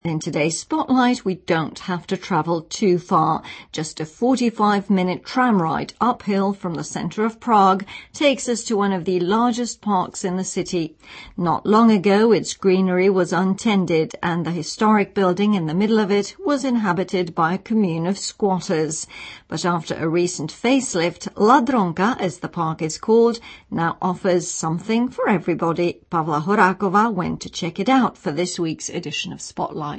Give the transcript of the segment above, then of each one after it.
In today's Spotlight, we don't have to travel too far. Just a 45-minute tram ride uphill from the center of Prague takes us to one of the largest parks in the city. Not long ago, its greenery was untended, and the historic building in the middle of it was inhabited by a commune of squatters. But after a recent facelift, Ladronka, as the park is called, now offers something for everybody. Pavla Horáková went to check it out for this week's edition of Spotlight.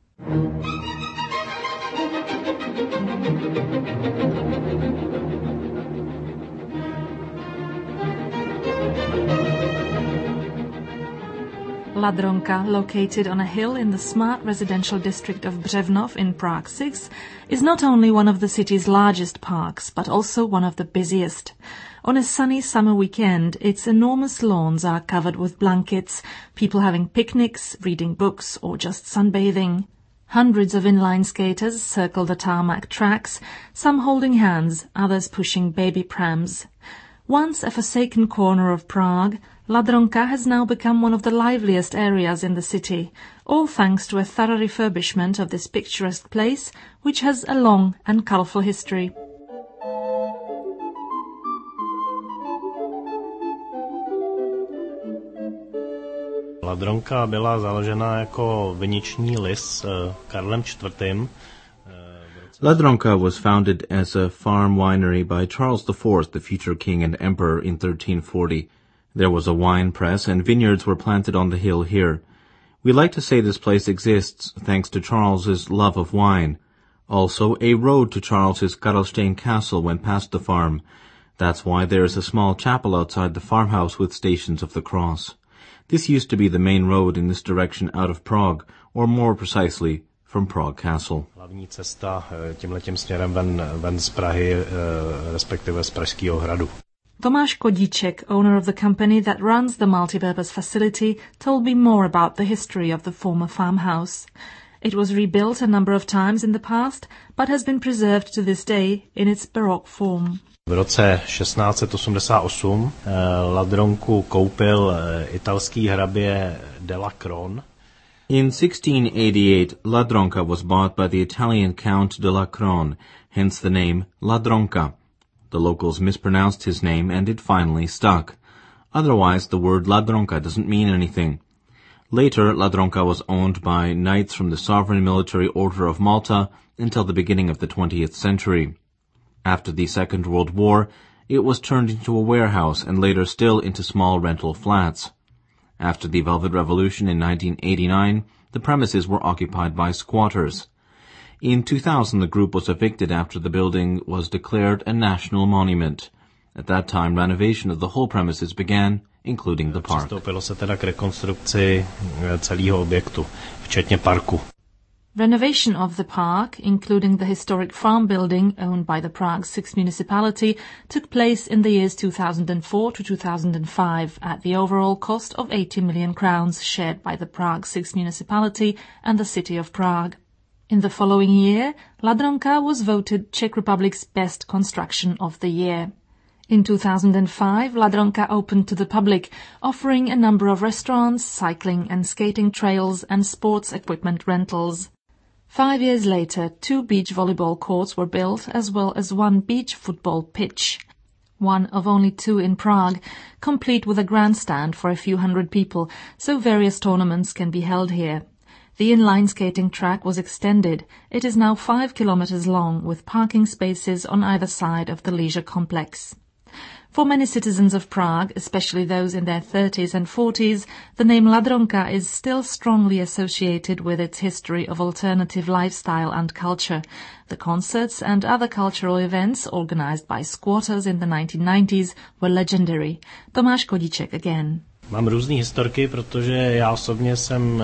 Ladronka, located on a hill in the smart residential district of Břevnov in Prague 6, is not only one of the city's largest parks, but also one of the busiest. On a sunny summer weekend, its enormous lawns are covered with blankets, people having picnics, reading books, or just sunbathing. Hundreds of inline skaters circle the tarmac tracks, some holding hands, others pushing baby prams. Once a forsaken corner of Prague, Ladronka has now become one of the liveliest areas in the city, all thanks to a thorough refurbishment of this picturesque place, which has a long and colourful history. Ladronka byla založena jako viniční lis Karlem IV. Ladronka was founded as a farm winery by Charles IV, the future king and emperor, in 1340. There was a wine press and vineyards were planted on the hill here. We like to say this place exists thanks to Charles's love of wine. Also, a road to Charles's Karlstein castle went past the farm. That's why there is a small chapel outside the farmhouse with Stations of the Cross. This used to be the main road in this direction out of Prague, or more precisely, from Prague Castle. Hlavní cesta tímhletím směrem ven z Prahy, respektive z Pražského hradu. Tomáš Kodíček, owner of the company that runs the multipurpose facility, told me more about the history of the former farmhouse. It was rebuilt a number of times in the past, but has been preserved to this day in its Baroque form. V roce 1688 Ladronku koupil italský hrabě Della Crone. In 1688, Ladronka was bought by the Italian Count de la Crone, hence the name Ladronka. The locals mispronounced his name and it finally stuck. Otherwise, the word Ladronka doesn't mean anything. Later, Ladronka was owned by knights from the Sovereign Military Order of Malta until the beginning of the 20th century. After the Second World War, it was turned into a warehouse and later still into small rental flats. After the Velvet Revolution in 1989, the premises were occupied by squatters. In 2000, the group was evicted after the building was declared a national monument. At that time, renovation of the whole premises began, including the park. Přistoupilo se teda k rekonstrukci celého objektu, včetně parku. Renovation of the park, including the historic farm building owned by the Prague 6 municipality, took place in the years 2004 to 2005 at the overall cost of 80 million crowns shared by the Prague 6 municipality and the city of Prague. In the following year, Ladronka was voted Czech Republic's best construction of the year. In 2005, Ladronka opened to the public, offering a number of restaurants, cycling and skating trails and sports equipment rentals. 5 years later, 2 beach volleyball courts were built as well as 1 beach football pitch. One of only 2 in Prague, complete with a grandstand for a few hundred people, so various tournaments can be held here. The inline skating track was extended. It is now 5 kilometers long with parking spaces on either side of the leisure complex. For many citizens of Prague, especially those in their 30s and 40s, the name Ladronka is still strongly associated with its history of alternative lifestyle and culture. The concerts and other cultural events organized by squatters in the 1990s were legendary. Tomáš Kodíček again. Mám různý historky, protože já osobně jsem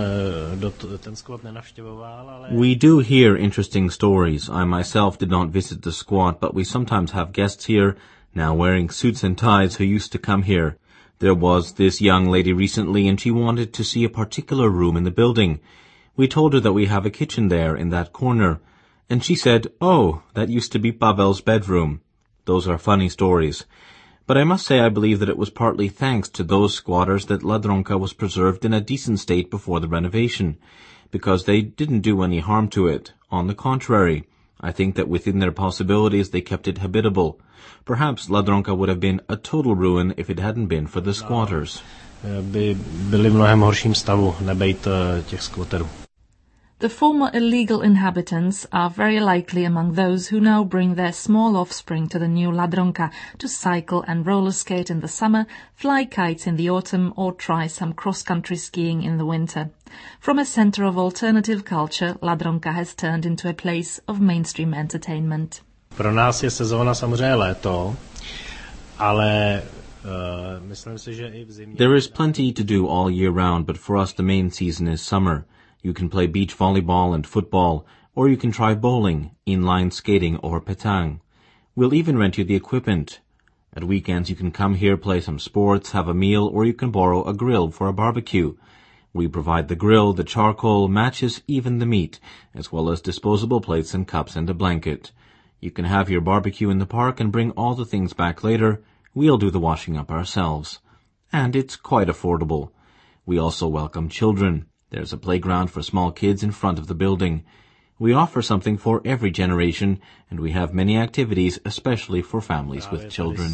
ten squat nenavštěvoval, ale... We do hear interesting stories. I myself did not visit the squat, but we sometimes have guests here, now wearing suits and ties, who used to come here. There was this young lady recently, and she wanted to see a particular room in the building. We told her that we have a kitchen there in that corner, and she said, "Oh, that used to be Pavel's bedroom." Those are funny stories. But I must say I believe that it was partly thanks to those squatters that Ladronka was preserved in a decent state before the renovation. because they didn't do any harm to it. On the contrary, I think that within their possibilities they kept it habitable. Perhaps Ladronka would have been a total ruin if it hadn't been for the squatters. By byli v mnohem horším stavu, nebejt těch squatterů. The former illegal inhabitants are very likely among those who now bring their small offspring to the new Ladronka to cycle and roller skate in the summer, fly kites in the autumn, or try some cross-country skiing in the winter. From a center of alternative culture, Ladronka has turned into a place of mainstream entertainment. Pro nás je sezóna samozřejmě léto, ale myslím si, že i v zimě. There is plenty to do all year round, but for us the main season is summer. You can play beach volleyball and football, or you can try bowling, inline skating, or petang. We'll even rent you the equipment. At weekends you can come here, play some sports, have a meal, or you can borrow a grill for a barbecue. We provide the grill, the charcoal, matches, even the meat, as well as disposable plates and cups and a blanket. You can have your barbecue in the park and bring all the things back later. We'll do the washing up ourselves. And it's quite affordable. We also welcome children. There's a playground for small kids in front of the building. We offer something for every generation, and we have many activities, especially for families with children.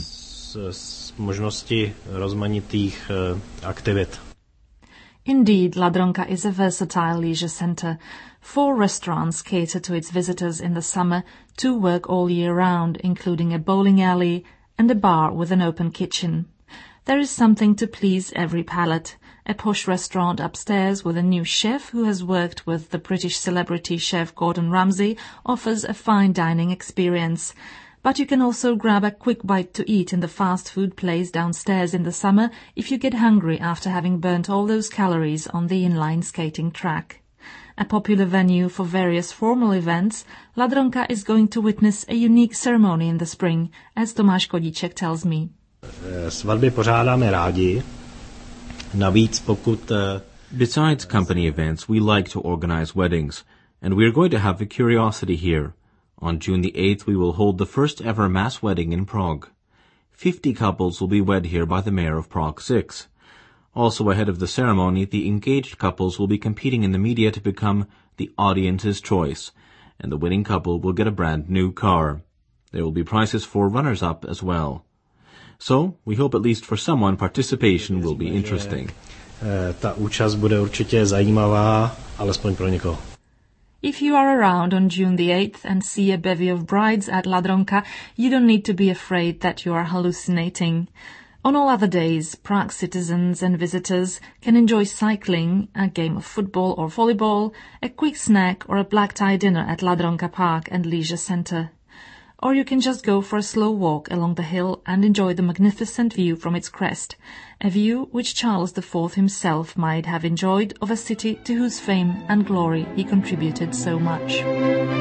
Možnosti rozmanitých aktivit. Indeed, Ladronka is a versatile leisure center. 4 restaurants cater to its visitors in the summer, 2 work all year round, including a bowling alley and a bar with an open kitchen. There is something to please every palate. A posh restaurant upstairs with a new chef who has worked with the British celebrity chef Gordon Ramsay offers a fine dining experience. But you can also grab a quick bite to eat in the fast food place downstairs in the summer if you get hungry after having burnt all those calories on the inline skating track. A popular venue for various formal events, Ladronka is going to witness a unique ceremony in the spring, as Tomáš Kodíček tells me. Svatby pořádáme rádi. Navíc pokud... Besides company events, we like to organize weddings, and we are going to have a curiosity here. On June the 8th, we will hold the first ever mass wedding in Prague. 50 couples will be wed here by the mayor of Prague 6. Also ahead of the ceremony, the engaged couples will be competing in the media to become the audience's choice, and the winning couple will get a brand new car. There will be prizes for runners-up as well. So, we hope at least for someone participation will be interesting. Ta účast bude určitě zajímavá, alespoň pro někoho. If you are around on June the 8th and see a bevy of brides at Ladronka, you don't need to be afraid that you are hallucinating. On all other days, Prague citizens and visitors can enjoy cycling, a game of football or volleyball, a quick snack or a black-tie dinner at Ladronka Park and Leisure Centre. Or you can just go for a slow walk along the hill and enjoy the magnificent view from its crest, a view which Charles IV himself might have enjoyed of a city to whose fame and glory he contributed so much.